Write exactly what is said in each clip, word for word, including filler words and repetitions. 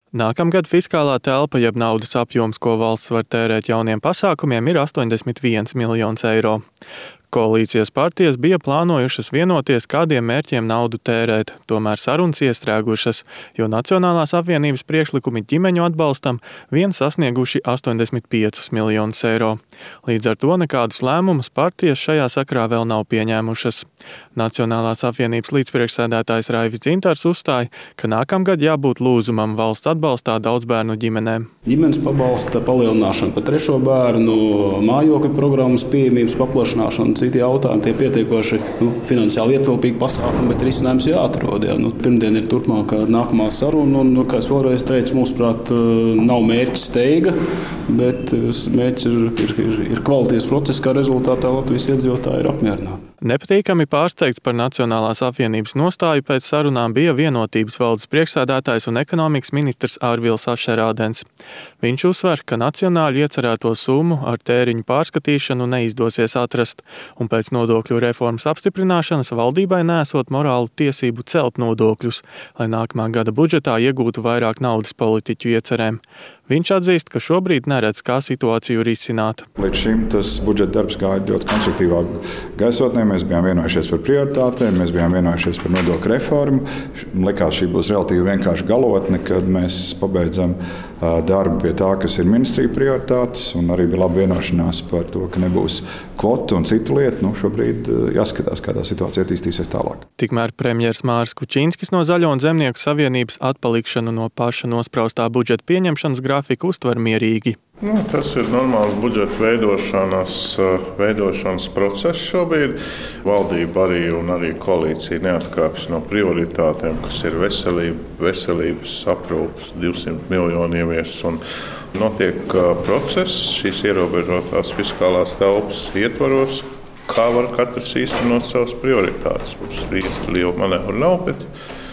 Nākamgad fiskālā telpa, jeb naudas apjoms, ko valsts var tērēt jauniem pasākumiem, ir astoņdesmit viens miljons eiro. Koalīcijas partijas bija plānojušas vienoties, kādiem mērķiem naudu tērēt, tomēr sarunas iestrēgušas, jo Nacionālās apvienības priekšlikumi ģimeņu atbalstam vien sasnieguši astoņdesmit piecus miljonus eiro. Līdz ar to nekādus lēmumus partijas šajā sakrā vēl nav pieņēmušas. Nacionālās apvienības līdzpriekšsēdētājs Raivis Dzintars uzstāja, ka nākamgad jābūt lūzumam valsts atbalstā daudzbērnu ģimenēm. Ģimenes pabalsta palielināšana par trešo bērnu, mājokļu programmas pieejamības paplašināšana, citi jautājumi, tie pietiekoši nu, finansiāli ietilpīgi pasākumi, bet risinājums jāatrod. Jā. Nu, pirmdien ir turpmākā nākamā saruna, un, kā es vēlreiz teicu, mūsuprāt, nav mērķis steiga, bet mērķis ir, ir, ir, ir kvalitātes process, kā rezultātā Latvijas iedzīvotāji ir apmierināti. Nepatīkami pārsteigts par Nacionālās apvienības nostāju pēc sarunām bija Vienotības valdes priekšsēdētājs un ekonomikas ministrs Ārvils Ašerādens. Viņš uzsver, ka nacionāļu iecerēto summu ar tēriņu pārskatīšanu neizdosies atrast, un pēc nodokļu reformas apstiprināšanas valdībai nesot morālu tiesību celt nodokļus, lai nākamā gada budžetā iegūtu vairāk naudas politiķu iecerēm. Viņš atzīst, ka šobrīd neredz, kā situāciju risināt. Līdz šim tas budžeta darbs gāja ļoti konstruktīvā gaisotnē. Mēs bijām vienojušies par prioritātēm, mēs bijām vienojušies par nodokļu reformu. Likās, šī būs relatīvi vienkārši galotne, kad mēs pabeidzam darbu pie tā, kas ir ministrija prioritātes, un arī bija laba vienošanās par to, ka nebūs kvotu un citu lietu. Nu, šobrīd jāskatās, kādā situācija attīstīsies tālāk. Tikmēr premjers Māris Kučinskis no Zaļo un Zemnieku savienības atpalikšanu no paša nospraustā budžeta pieņemšanas grafika uztver mierīgi. Nu, tas ir normāls budžeta veidošanas, veidošanas process šobrīd. Valdība arī un arī koalīcija neatkāpjas no prioritātēm, kas ir veselība, veselības aprūpes, divsimt miljoni ievies. Un notiek process šīs ierobežotās fiskālās telpas ietvaros, kā var katrs īstenot savas prioritātes. Mums īsti liela manevra nav, bet,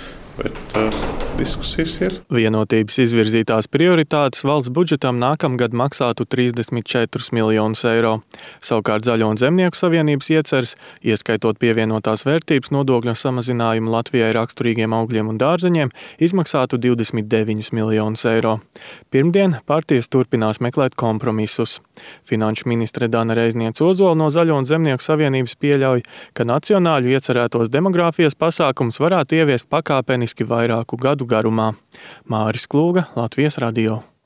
bet uh, diskusijas ir. Vienotības izvirzītās prioritātes valsts budžetam nākamgad maksātu trīsdesmit četrus miljonus eiro. Savukārt Zaļo un Zemnieku savienības ieceres, ieskaitot pievienotās vērtības nodokļa samazinājumu Latvijai raksturīgiem augļiem un dārzeņiem, izmaksātu divdesmit deviņus miljonus eiro. Pirmdien partijas turpinās meklēt kompromisus. Finanšu ministre Dana Reizniece-Ozola no Zaļo un Zemnieku savienības pieļauj, ka nacionāļu iecerētos demogrāfijas pasākums varētu ieviest pakāpeniski vairāku gadu garumā. Māris Klūga, Latvijas radio.